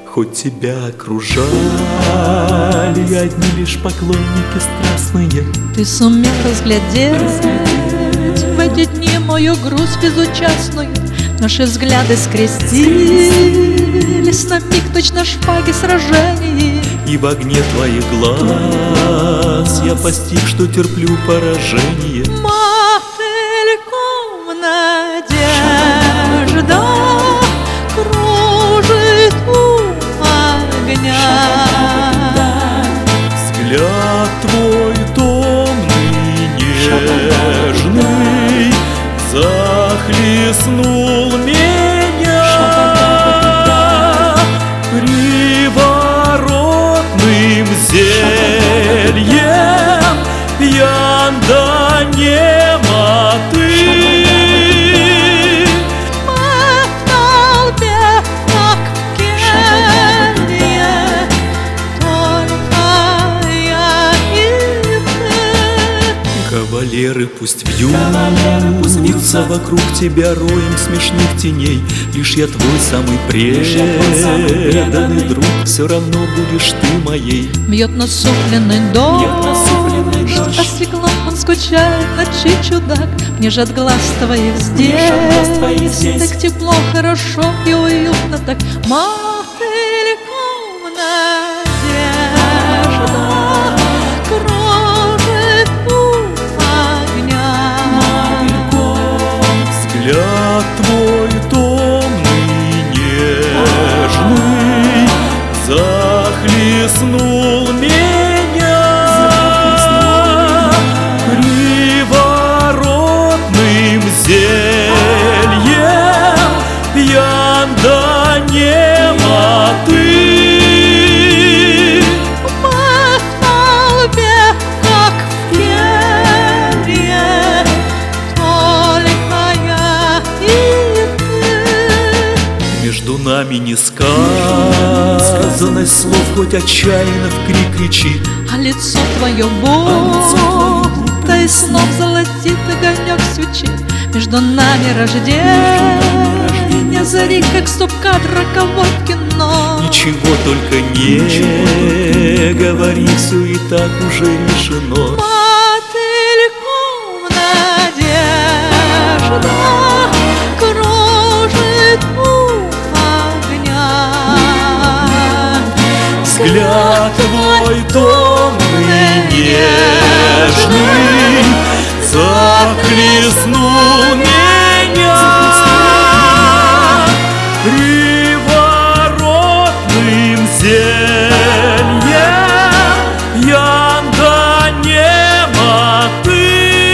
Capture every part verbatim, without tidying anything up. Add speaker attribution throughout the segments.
Speaker 1: Хоть тебя окружали одни лишь поклонники страстные,
Speaker 2: ты сумел разглядеть в эти дни мою грусть безучастную. Наши взгляды скрестились на миг, точно шпаги сражений.
Speaker 1: И в огне твоих глаз я постиг, что терплю поражение.
Speaker 2: Мотыльком надежда кружит у огня.
Speaker 1: Взгляд твой томный, нежный захлестнул меня приворотным зельем, пьян до немоты.
Speaker 2: Мы в толпе, как в келье, только я и ты.
Speaker 1: Кавалеры пусть вьются вокруг тебя роем смешных теней, лишь я твой самый преданный друг, все равно будешь ты моей.
Speaker 2: Бьет насупленный дождь, а стеклом он скучает, ночи чудак. Мне же от глаз твоих здесь так тепло, хорошо и уютно так. Мотыльком надежда кружит у огня.
Speaker 1: Взгляд твой томный, нежный захлестнул меня приворотным зельем, пьян до немоты.
Speaker 2: Мы в толпе, как в келье, только я и ты.
Speaker 1: Между нами не сказано слов, хоть отчаянно в крик кричи.
Speaker 2: А лицо твое будто из снов золотит огонек свечи. Между нами рождение зари, как стоп-кадр роковой кино.
Speaker 1: Ничего только не говори, все и так уже решено.
Speaker 2: Мотыльком надежда кружит у огня.
Speaker 1: Взгляд твой томный, нежный захлестнул меня приворотным зельем, пьян до немоты.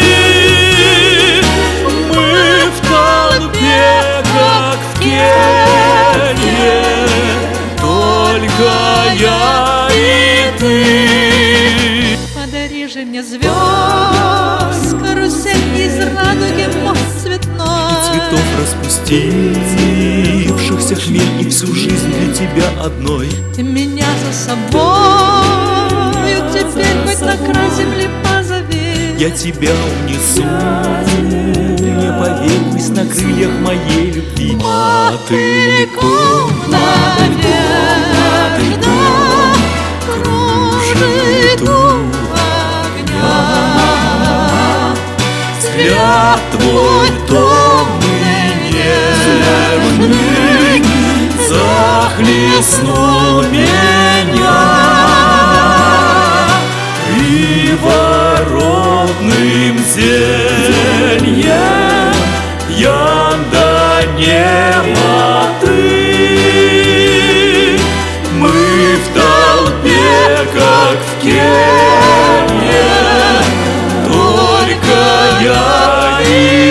Speaker 1: Мы в толпе, как в келье, только я и ты.
Speaker 2: Подари же мне звезд, карусель из радуги, мост цветной.
Speaker 1: Цветов распустившихся хмель, и всю жизнь для тебя одной.
Speaker 2: Ты меня за собою теперь хоть на край земли позови.
Speaker 1: Я тебя унесу, не поверь, пусть на крыльях моей любви.
Speaker 2: Мотыльком надежда кружит у огня.
Speaker 1: Взгляд твой томный, нежный захлестнул меня приворотным зельем, пьян до немоты. Мы в толпе, как в келье, только я и